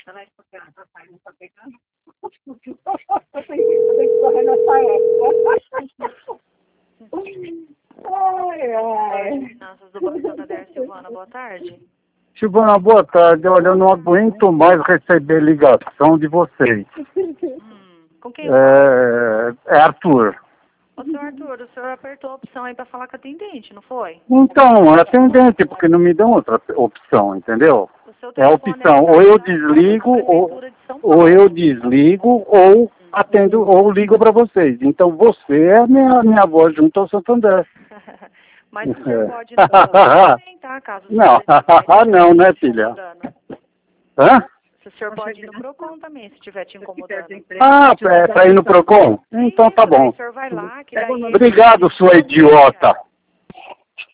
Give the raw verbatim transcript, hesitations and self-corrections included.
Ela está saindo, está pegando. Eu tenho que correr nessa época. Ai, ai. Finanças do Banco Santander, Silvana, boa tarde. Silvana, boa tarde. Olha, eu não aguento mais receber ligação de vocês. Hum, com quem eu falo? É, é Arthur. Ô, senhor Arthur, o senhor apertou a opção aí pra falar com a atendente, não foi? Então, é atendente, porque não me dão outra opção, entendeu? O seu É a telefone opção, tá ou eu ligado desligo, na ou, Prefeitura de São Paulo. ou eu desligo, ou atendo, ou ligo para vocês. Então você é a minha, minha voz junto ao Santander. Mas o senhor pode ir no Procon também, tá? Caso o Não, senhor não, né, te filha? incomodando. Hã? Se o senhor pode ir no Procon também, se estiver te incomodando. Ah, para ir no Procon? Então tá Isso, daí bom. o senhor vai lá, que daí... Obrigado, sua idiota.